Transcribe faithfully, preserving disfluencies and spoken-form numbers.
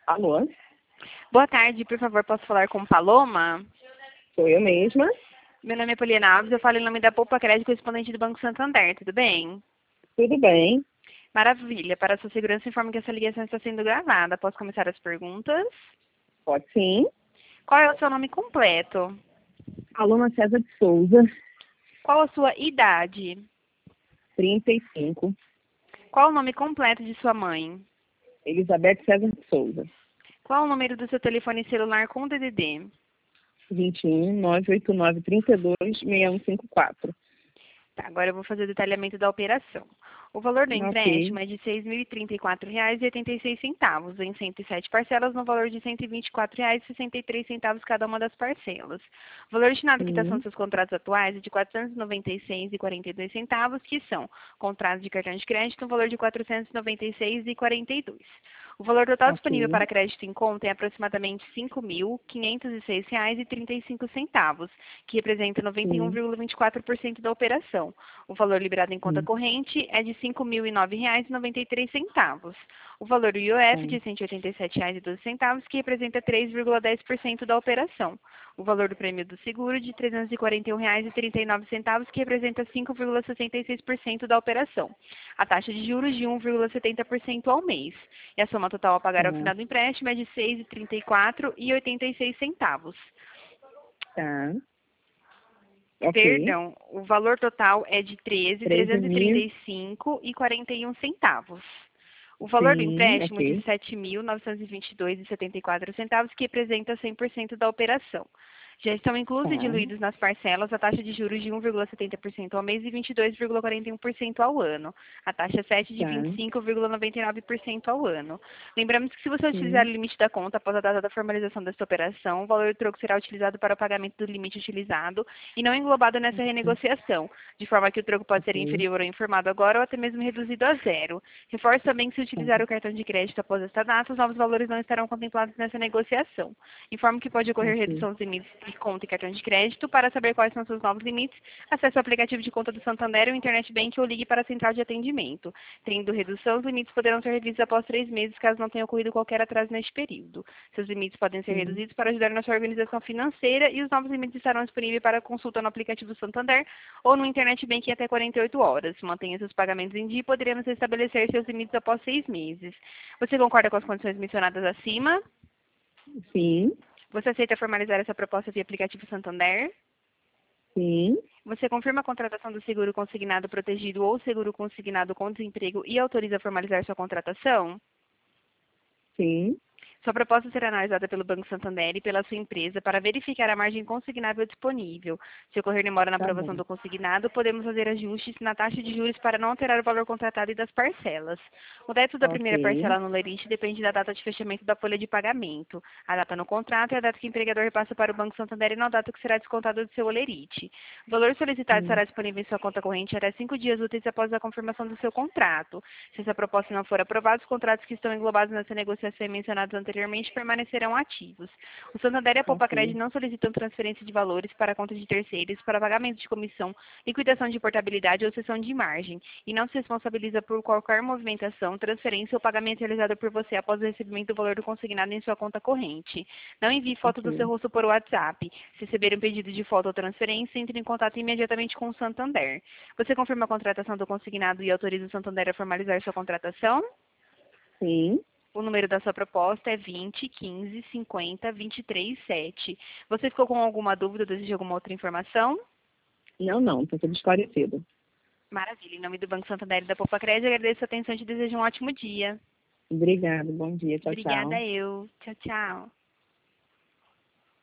Alô? Boa tarde, por favor, posso falar com Paloma? Sou eu mesma. Meu nome é Poliana Alves, eu falo em nome da Poupa Crédito, correspondente do Banco Santander, tudo bem? Tudo bem? Maravilha, para a sua segurança, informo que essa ligação está sendo gravada. Posso começar as perguntas? Pode sim. Qual é o seu nome completo? Aluna César de Souza, Qual a sua idade? trinta e cinco. Qual o nome completo de sua mãe? Elizabeth César de Souza, Qual o número do seu telefone celular com D D D? vinte e um, nove oito nove, trinta e dois, seis um cinco quatro. Tá, agora eu vou fazer o detalhamento da operação. O valor do empréstimo Ok. é de seis mil e trinta e quatro reais e oitenta e seis centavos, em cento e sete parcelas, no valor de cento e vinte e quatro reais e sessenta e três centavos cada uma das parcelas. O valor destinado à quitação Sim. dos seus contratos atuais é de quatrocentos e noventa e seis reais e quarenta e dois centavos, que são contratos de cartão de crédito no valor de quatrocentos e noventa e seis reais e quarenta e dois centavos. O valor total disponível Ok. para crédito em conta é aproximadamente cinco mil quinhentos e seis reais e trinta e cinco centavos, que representa noventa e um Sim. vírgula vinte e quatro por cento da operação. O valor liberado em conta Sim. corrente é de cinco mil e nove reais e noventa e três centavos. O valor do I O F Tá. de cento e oitenta e sete reais e doze centavos, que representa três vírgula dez por cento da operação. O valor do prêmio do seguro de trezentos e quarenta e um reais e trinta e nove centavos, que representa cinco vírgula sessenta e seis por cento da operação. A taxa de juros de um vírgula setenta por cento ao mês. E a soma total a pagar ao Tá. final do empréstimo é de seis reais e trinta e quatro reais e oitenta e seis centavos. Tá. Ok. Perdão, o valor total é de treze mil treze trezentos e trinta mil. e cinco reais e quarenta e um centavos. O valor do Sim. empréstimo de Ok. sete mil novecentos e vinte e dois reais e setenta e quatro centavos, que representa cem por cento da operação. Já estão inclusos e Tá. diluídos nas parcelas a taxa de juros de um vírgula setenta por cento ao mês e vinte e dois vírgula quarenta e um por cento ao ano. A taxa sete de Tá. vinte e cinco vírgula noventa e nove por cento ao ano. Lembramos que se você utilizar Sim. o limite da conta após a data da formalização desta operação, o valor do troco será utilizado para o pagamento do limite utilizado e não englobado nessa renegociação, de forma que o troco pode ser Ok. inferior ao informado agora ou até mesmo reduzido a zero. Reforço também que se Tá. utilizar o cartão de crédito após esta data, os novos valores não estarão contemplados nessa negociação. Informo que pode ocorrer Ok. redução dos limites de conta e cartão de crédito. Para saber quais são seus novos limites, acesse o aplicativo de conta do Santander, o Internet Bank ou ligue para a central de atendimento. Tendo redução, os limites poderão ser revistos após três meses, caso não tenha ocorrido qualquer atraso neste período. Seus limites podem ser Sim. reduzidos para ajudar na sua organização financeira e os novos limites estarão disponíveis para consulta no aplicativo do Santander ou no Internet Bank em até quarenta e oito horas. Mantenha seus pagamentos em dia e poderemos estabelecer seus limites após seis meses. Você concorda com as condições mencionadas acima? Sim. Você aceita formalizar essa proposta via aplicativo Santander? Sim. Você confirma a contratação do seguro consignado protegido ou seguro consignado com desemprego e autoriza a formalizar sua contratação? Sim. Sua proposta será analisada pelo Banco Santander e pela sua empresa para verificar a margem consignável disponível. Se ocorrer demora na Tá aprovação bom. do consignado, podemos fazer ajustes na taxa de juros para não alterar o valor contratado e das parcelas. O débito da primeira Ok. parcela no lerite depende da data de fechamento da folha de pagamento. A data no contrato é a data que o empregador repassa para o Banco Santander e não a data que será descontado do seu olerite. O valor solicitado Sim. estará disponível em sua conta corrente até cinco dias úteis após a confirmação do seu contrato. Se essa proposta não for aprovada, os contratos que estão englobados nessa negociação e mencionados anteriormente permanecerão ativos. O Santander e a Poupa Ok. Crédito não solicitam transferência de valores para conta de terceiros para pagamento de comissão, liquidação de portabilidade ou cessão de margem, e não se responsabiliza por qualquer movimentação, transferência ou pagamento realizado por você após o recebimento do valor do consignado em sua conta corrente. Não envie foto do seu Ok. rosto por WhatsApp. Se receber um pedido de foto ou transferência, entre em contato imediatamente com o Santander. Você confirma a contratação do consignado e autoriza o Santander a formalizar sua contratação? Sim. O número da sua proposta é vinte, quinze, cinquenta, vinte e três, sete. Você ficou com alguma dúvida ou deseja alguma outra informação? Não, não. Está tudo esclarecido. Maravilha. Em nome do Banco Santander e da Poupa Crédito, agradeço a atenção e te desejo um ótimo dia. Obrigada. Bom dia. Tchau, Obrigada tchau. eu. Tchau, tchau.